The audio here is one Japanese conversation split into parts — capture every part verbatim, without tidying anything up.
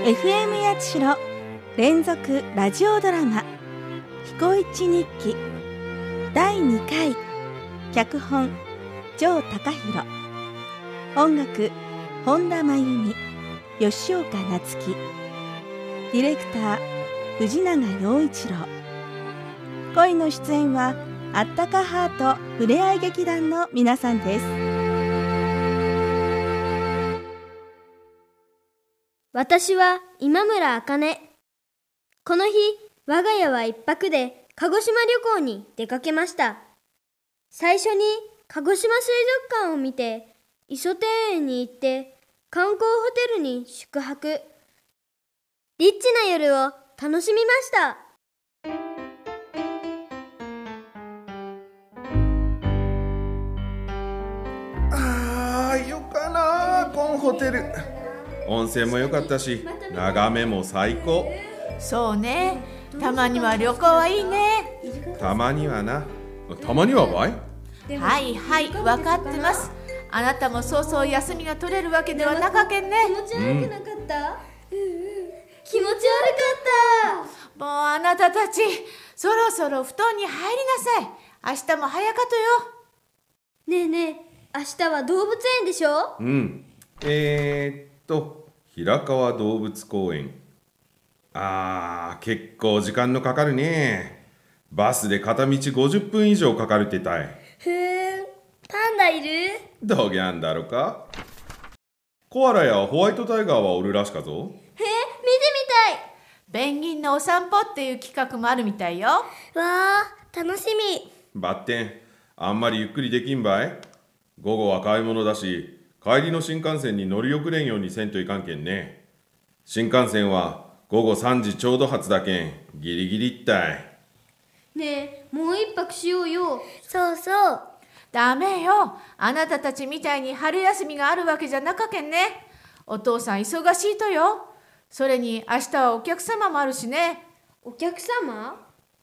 エフエム 八代連続ラジオドラマ彦一日記だいにかい、脚本城貴弘、音楽本田真由美、吉岡夏樹、ディレクター藤永陽一郎。声の出演はあったかハートふれあい劇団の皆さんです。 私は今村茜。この日、我が家は一泊で鹿児島旅行に出かけました。最初に鹿児島水族館を見て、磯庭園に行って観光ホテルに宿泊。リッチな夜を楽しみました。 あー、よかな、こんホテル。温泉も良かったし、眺めも最高。 そうね、たまには旅行はいいね。 たまにはな。たまにはばい？ はいはい、分かってます。あなたもそうそう休みが取れるわけではなかけんね。 気持ち悪くなかった、うん、気持ち悪かった。 もうあなたたち、そろそろ布団に入りなさい。明日も早かとよ。 ねえねえ、明日は動物園でしょ？ うん。えーっと平川動物公園。あー、結構時間のかかるね。バスで片道ごじゅっぷん以上かかるってたい。 ふーん、パンダいる？ どぎゃんだろか。コアラやホワイトタイガーはおるらしかぞ。 へえ、見てみたい。 ペンギンのお散歩っていう企画もあるみたいよ。わー、楽しみ。 ばってん、あんまりゆっくりできんばい。午後は買い物だし、帰りの新幹線に乗り遅れんようにせんといかんけんね。新幹線はごごさんじちょうど発だけん、ギリギリったい。 ねえ、もう一泊しようよ。そうそう。 ダメよ。あなたたちみたいに春休みがあるわけじゃなかけんね。お父さん忙しいとよ。それに明日はお客様もあるしね。 お客様？ うん、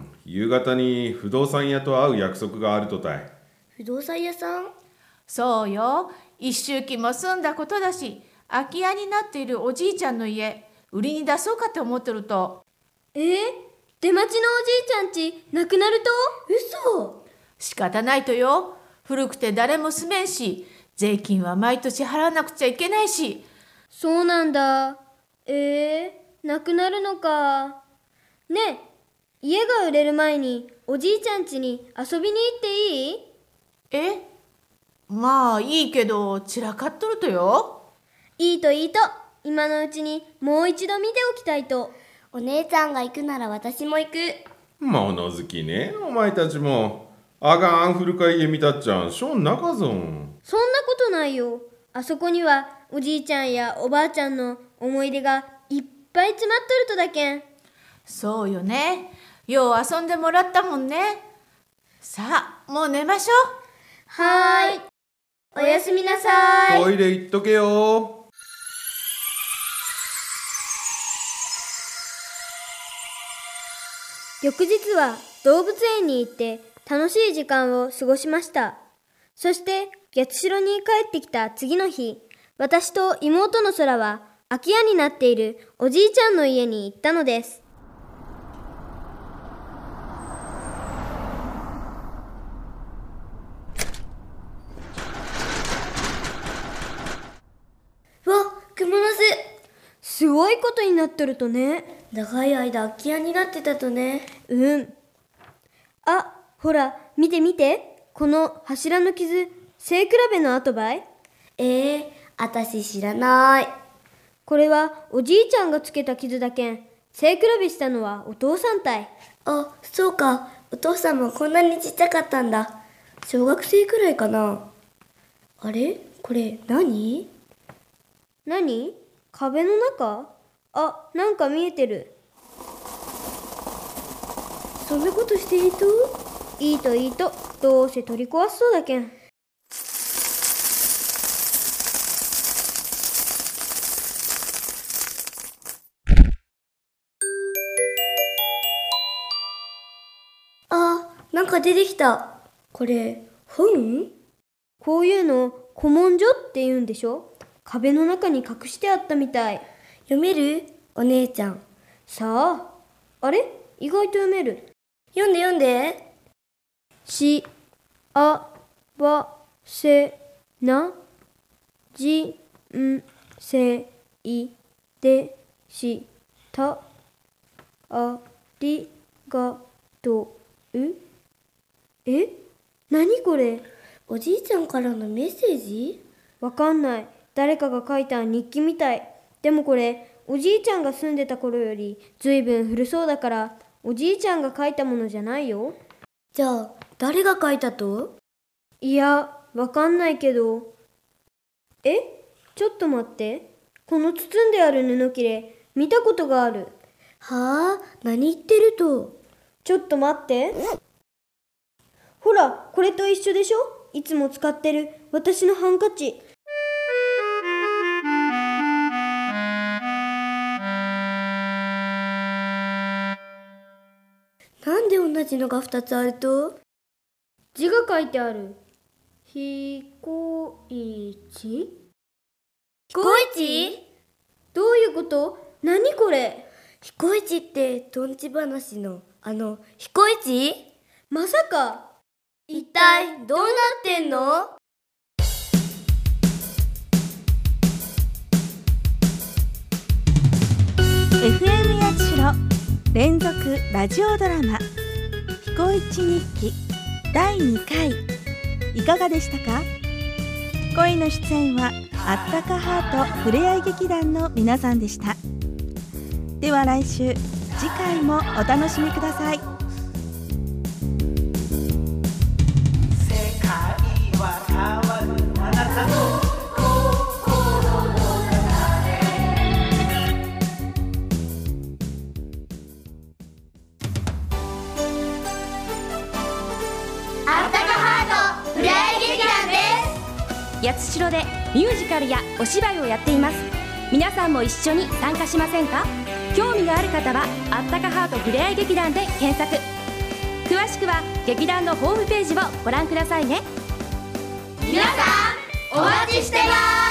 夕方に不動産屋と会う約束があるとたい。 不動産屋さん？ そうよ。一周期も済んだことだし、空き家になっているおじいちゃんの家、売りに出そうかって思ってると。 えー、出町のおじいちゃんちなくなると？嘘。 仕方ないとよ。古くて誰も住めんし、税金は毎年払わなくちゃいけないし。 そうなんだ。えー、なくなるのか。ねえ、家が売れる前におじいちゃん家に遊びに行っていい？ え？まあいいけど散らかっとるとよ。 いいといいと。今のうちにもう一度見ておきたいと。お姉ちゃんが行くなら私も行く。 物好きね、お前たちも。あがん古か家見たっちゃんしょんなかぞん。 そんなことないよ。あそこにはおじいちゃんやおばあちゃんの思い出がいっぱい詰まっとるとだけん。 そうよね。よう遊んでもらったもんね。さあ、もう寝ましょう。 はーい。おやすみなさい。 トイレ行っとけよ。 翌日は動物園に行って楽しい時間を過ごしました。そして八代に帰ってきた次の日、私と妹の空は空き家になっているおじいちゃんの家に行ったのです。わ、クモの巣。すごいことになっとるとね。長い間空き家になってたとね。うん。あ、ほら、見て見て。この柱の傷、背比べの跡ばい。えー、あたし知らない。これはおじいちゃんがつけた傷だけん。背比べしたのはお父さんたい。あ、そうか。お父さんもこんなにちっちゃかったんだ。小学生くらいかな。あれ？これ何？何？壁の中？あ、なんか見えてる。そんなことしていいと？いいといいと。どうせ取り壊すそうだけん。あ、なんか出てきた。これ、本？こういうの古文書って言うんでしょ？壁の中に隠してあったみたい。 読める？お姉ちゃん。さあ、あれ？意外と読める。読んで読んで。し、あ、わ、せ、な、じ、ん、せ、い、で、した、ありがとう。え？何これ？おじいちゃんからのメッセージ？わかんない。誰かが書いた日記みたい。でもこれ、おじいちゃんが住んでた頃よりずいぶん古そうだから、おじいちゃんが書いたものじゃないよ。じゃあ、誰が書いたと？いや、わかんないけど。え？ちょっと待って。この包んである布切れ、見たことがある。はあ？何言ってると？ちょっと待って。ほら、これと一緒でしょ？いつも使ってる私のハンカチ。なんで同じのがふたつあると？字が書いてある。ひこいち？ひこいち？どういうこと？何これ？ひこいちってとんち話のあのひこいち？まさか。一体どうなってんの？ エフエム 八代連続ラジオドラマ彦一日記だいにかいいかがでしたか？恋の出演はあったかハートふれあい劇団の皆さんでした。では来週次回もお楽しみください。 八代でミュージカルやお芝居をやっています。皆さんも一緒に参加しませんか？興味がある方はあったかハートふれあい劇団で検索。詳しくは劇団のホームページをご覧くださいね。 皆さんお待ちしてます。